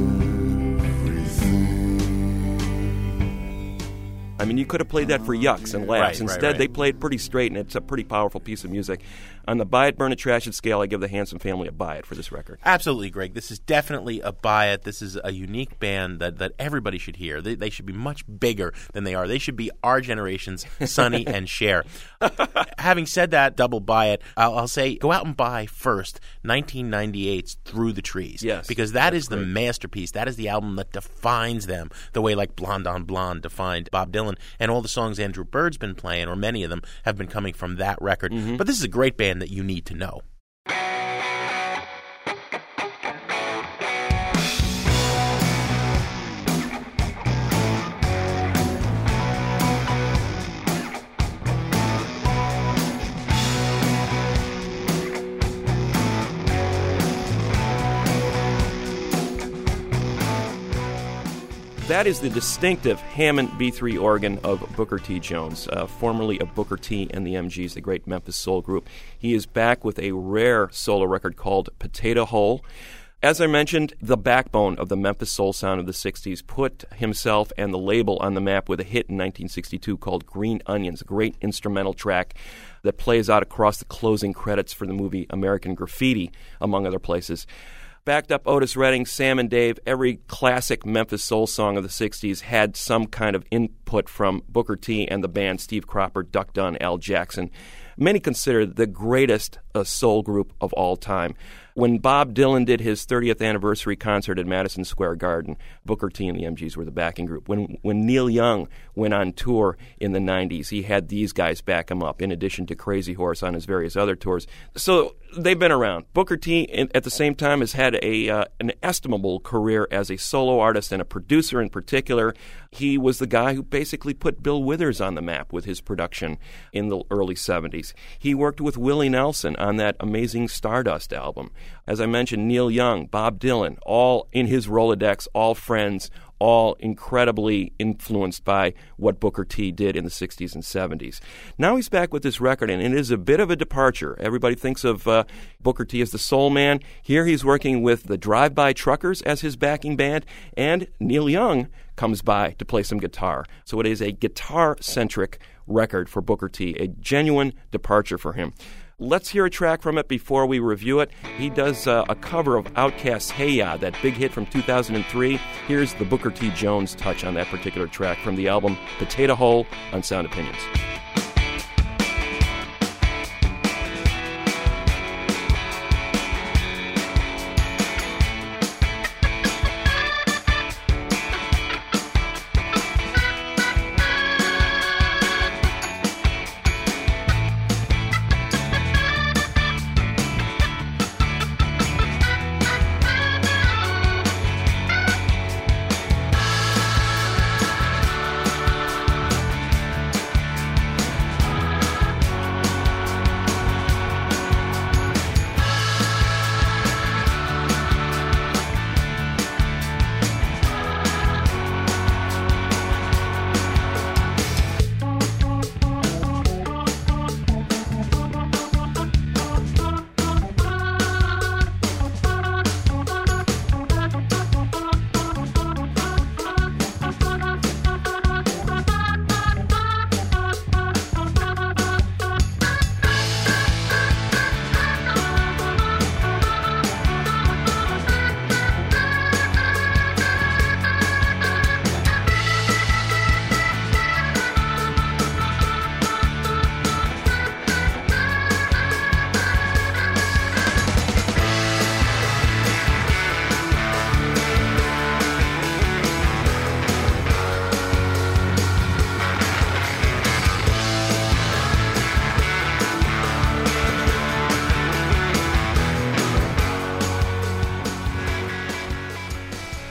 everything. I mean, you could have played that for yucks and laughs. Right, right, Instead, right. they played pretty straight, and it's a pretty powerful piece of music. On the buy it, burn it, trash it scale, I give the Handsome Family a buy it for this record. Absolutely, Greg. This is definitely a buy it. This is a unique band that, that everybody should hear. They, they should be much bigger than they are. They should be our generation's Sonny and Cher. Having said that, double buy it, I'll, I'll say go out and buy first nineteen ninety-eight's Through the Trees. Yes, because that that's is the great. masterpiece. That is the album that defines them the way like Blonde on Blonde defined Bob Dylan. And all the songs Andrew Bird's been playing, or many of them, have been coming from that record. Mm-hmm. But this is a great band that you need to know. That is the distinctive Hammond B three organ of Booker T. Jones, uh, formerly of Booker T. and the M Gs, the great Memphis soul group. He is back with a rare solo record called Potato Hole. As I mentioned, the backbone of the Memphis soul sound of the sixties put himself and the label on the map with a hit in nineteen sixty-two called Green Onions, a great instrumental track that plays out across the closing credits for the movie American Graffiti, among other places. Backed up Otis Redding, Sam and Dave, every classic Memphis soul song of the sixties had some kind of input from Booker T and the band Steve Cropper, Duck Dunn, Al Jackson. Many consider the greatest uh, soul group of all time. When Bob Dylan did his thirtieth anniversary concert at Madison Square Garden, Booker T and the M Gs were the backing group. When when Neil Young went on tour in the nineties, he had these guys back him up, in addition to Crazy Horse on his various other tours. So they've been around. Booker T, in, at the same time, has had a uh, an estimable career as a solo artist and a producer in particular. He was the guy who basically put Bill Withers on the map with his production in the early seventies. He worked with Willie Nelson on that amazing Stardust album. As I mentioned, Neil Young, Bob Dylan, all in his Rolodex, all friends, all incredibly influenced by what Booker T did in the sixties and seventies. Now he's back with this record, and it is a bit of a departure. Everybody thinks of uh, Booker T as the soul man. Here he's working with the Drive-By Truckers as his backing band, and Neil Young comes by to play some guitar. So it is a guitar-centric record for Booker T, a genuine departure for him. Let's hear a track from it before we review it. He does uh, a cover of Outkast's Hey Ya, that big hit from two thousand three. Here's the Booker T. Jones touch on that particular track from the album Potato Hole on Sound Opinions.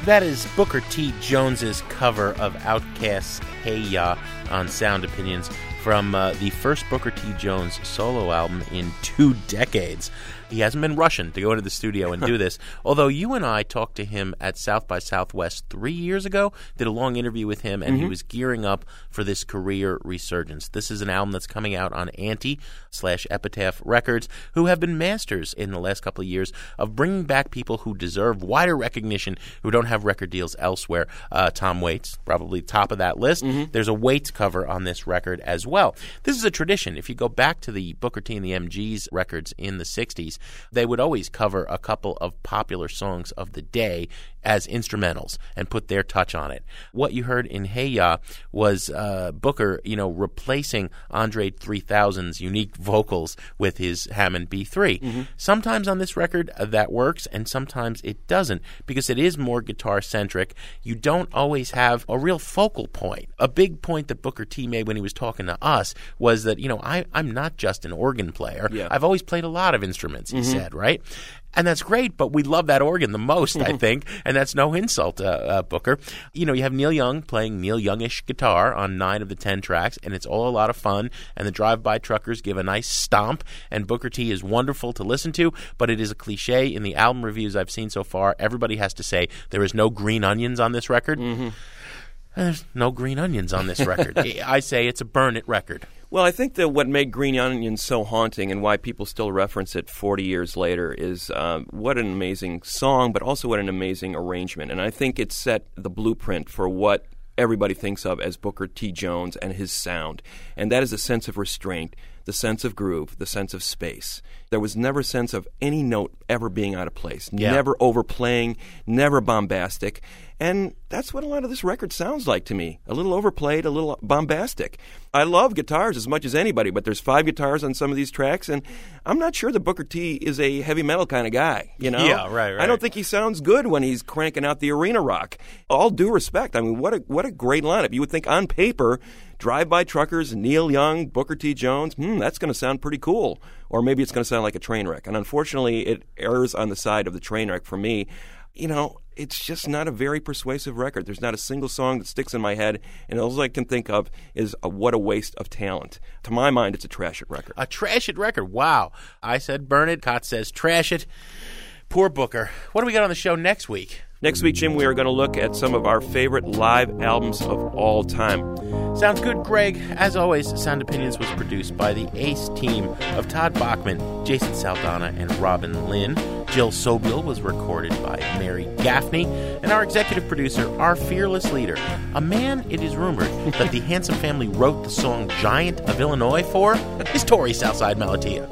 That is Booker T. Jones's cover of Outkast's Hey Ya on Sound Opinions from uh, the first Booker T. Jones solo album in two decades. He hasn't been rushing to go into the studio and do this, although you and I talked to him at South by Southwest three years ago, did a long interview with him, and mm-hmm. he was gearing up for this career resurgence. This is an album that's coming out on Anti slash Epitaph Records, who have been masters in the last couple of years of bringing back people who deserve wider recognition, who don't have record deals elsewhere. Uh, Tom Waits, probably top of that list. Mm-hmm. There's a Waits cover on this record as well. This is a tradition. If you go back to the Booker T and the M Gs records in the sixties, they would always cover a couple of popular songs of the day as instrumentals and put their touch on it. What you heard in Hey Ya was uh, Booker, you know, replacing Andre three thousand's unique vocals with his Hammond B three. Mm-hmm. Sometimes on this record uh, that works, and sometimes it doesn't, because it is more guitar-centric. You don't always have a real focal point. A big point that Booker T made when he was talking to us was that, you know, I, I'm not just an organ player. Yeah. I've always played a lot of instruments, he mm-hmm. said, right? And that's great, but we love that organ the most, I think, and that's no insult, uh, uh, Booker. You know, you have Neil Young playing Neil Youngish guitar on nine of the ten tracks, and it's all a lot of fun, and the drive-by truckers give a nice stomp, and Booker T is wonderful to listen to, but it is a cliche. In the album reviews I've seen so far, everybody has to say there is no green onions on this record. Mm-hmm. There's no green onions on this record. I say it's a burn-it record. Well, I think that what made Green Onions so haunting and why people still reference it forty years later is um, what an amazing song, but also what an amazing arrangement. And I think it set the blueprint for what everybody thinks of as Booker T. Jones and his sound. And that is a sense of restraint, the sense of groove, the sense of space. There was never a sense of any note ever being out of place, yeah. never overplaying, never bombastic. And that's what a lot of this record sounds like to me. A little overplayed, a little bombastic. I love guitars as much as anybody, but there's five guitars on some of these tracks, and I'm not sure that Booker T is a heavy metal kind of guy, you know? Yeah, right, right. I don't think he sounds good when he's cranking out the arena rock. All due respect. I mean, what a what a great lineup. You would think on paper, Drive-By Truckers, Neil Young, Booker T. Jones, hmm, that's going to sound pretty cool. Or maybe it's going to sound like a train wreck. And unfortunately, it errs on the side of the train wreck for me. You know, it's just not a very persuasive record. There's not a single song that sticks in my head, and all I can think of is a, what a waste of talent. To my mind, it's a trash it record. A trash it record? Wow. I said burn it. Cott says trash it. Poor Booker. What do we got on the show next week? Next week, Jim, we are going to look at some of our favorite live albums of all time. Sounds good, Greg. As always, Sound Opinions was produced by the ace team of Todd Bachman, Jason Saldana, and Robin Lynn. Jill Sobiel was recorded by Mary Gaffney. And our executive producer, our fearless leader, a man it is rumored that the Handsome family wrote the song Giant of Illinois for, is Tori Southside Malatia.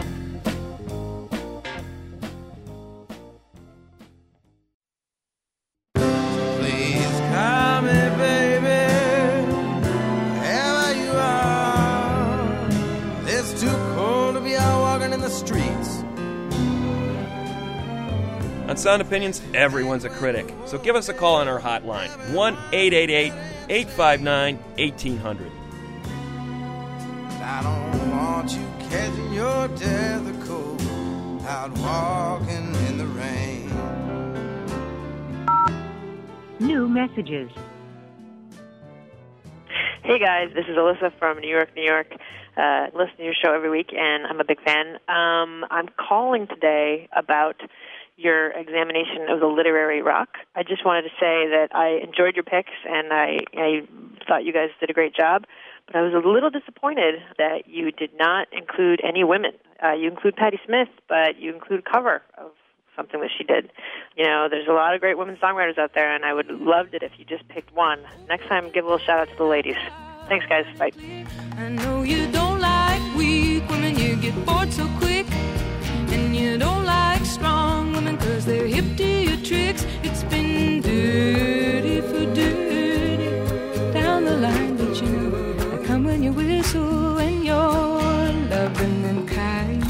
On Sound Opinions, everyone's a critic. So give us a call on our hotline, one eight eight eight, eight five nine, one eight hundred. I don't want you catching your death of cold, out walking in the rain. New messages. Hey guys, this is Alyssa from New York, New York. Uh, listen to your show every week, and I'm a big fan. Um, I'm calling today about your examination of the literary rock. I just wanted to say that I enjoyed your picks, and I, I thought you guys did a great job, but I was a little disappointed that you did not include any women. Uh, you include Patti Smith, but you include a cover of something that she did. You know, there's a lot of great women songwriters out there, and I would love it if you just picked one. Next time, give a little shout-out to the ladies. Thanks, guys. Bye. I know you don't like weak women, you get bored so quick. And you don't like strong women, cause they're hip to your tricks. It's been dirty for dirty down the line, but you know I come when you whistle and you're loving and kind.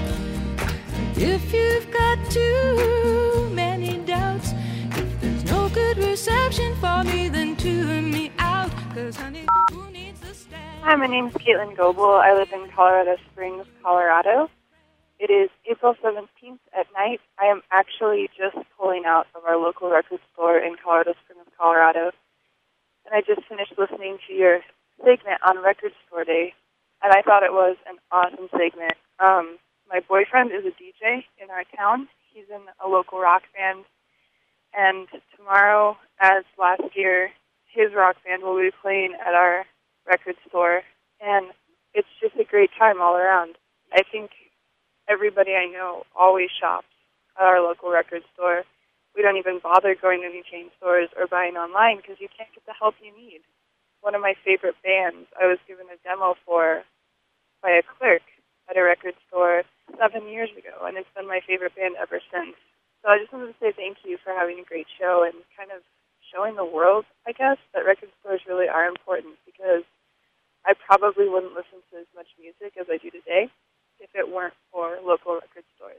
If you've got too many doubts, if there's no good reception for me, then tune me out, cause honey, who needs a stand? Hi, my name's Caitlin Goebel. I live in Colorado Springs, Colorado. It is April seventeenth at night. I am actually just pulling out of our local record store in Colorado Springs, Colorado. And I just finished listening to your segment on Record Store Day, and I thought it was an awesome segment. Um, my boyfriend is a D J in our town. He's in a local rock band, and tomorrow, as last year, his rock band will be playing at our record store, and it's just a great time all around. I think everybody I know always shops at our local record store. We don't even bother going to any chain stores or buying online because you can't get the help you need. One of my favorite bands I was given a demo for by a clerk at a record store seven years ago, and it's been my favorite band ever since. So I just wanted to say thank you for having a great show and kind of showing the world, I guess, that record stores really are important, because I probably wouldn't listen to as much music as I do today if it weren't for local record stores.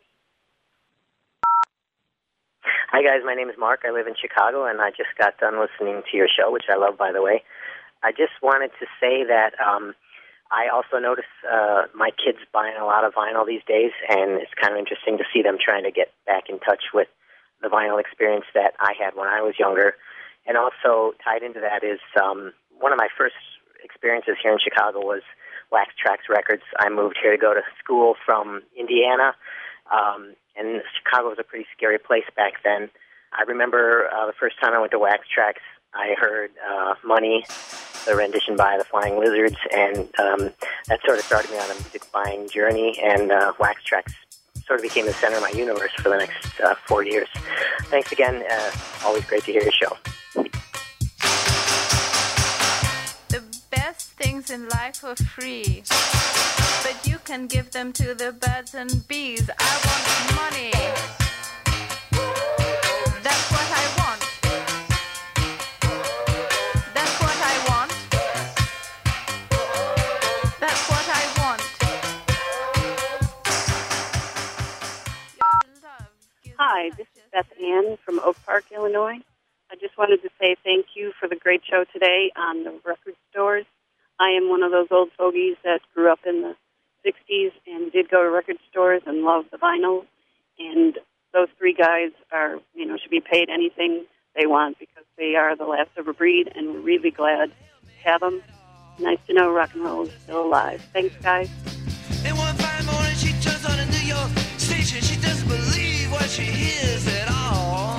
Hi, guys. My name is Mark. I live in Chicago, and I just got done listening to your show, which I love, by the way. I just wanted to say that um, I also notice uh, my kids buying a lot of vinyl these days, and it's kind of interesting to see them trying to get back in touch with the vinyl experience that I had when I was younger. And also tied into that is um, one of my first experiences here in Chicago was Wax Trax Records. I moved here to go to school from Indiana, um, and Chicago was a pretty scary place back then. I remember uh, the first time I went to Wax Trax, I heard uh, Money, the rendition by the Flying Lizards, and um, that sort of started me on a music buying journey, and uh, Wax Trax sort of became the center of my universe for the next uh, four years. Thanks again. Uh, always great to hear your show. The best things in life are free, but you can give them to the birds and bees. I want money. That's what I want. That's what I want. That's what I want. Hi, this is Beth Ann from Oak Park, Illinois. I just wanted to say thank you for the great show today on the record stores. I am one of those old fogies that grew up in the sixties and did go to record stores and love the vinyl. And those three guys are, you know, should be paid anything they want because they are the last of a breed, and we're really glad to have them. Nice to know rock and roll is still alive. Thanks, guys. And one fine morning she turns on a New York station. She doesn't believe what she hears at all.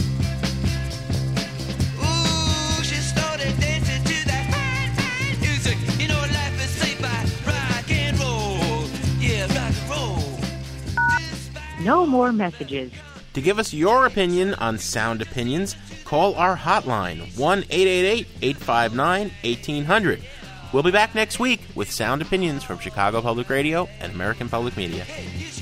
Ooh, she started dancing to that fine, fine music. You know, life is saved by rock and roll. Yeah, rock and roll. No more messages. To give us your opinion on Sound Opinions, call our hotline, one eight eight eight, eight five nine, eighteen hundred. We'll be back next week with Sound Opinions from Chicago Public Radio and American Public Media. Hey,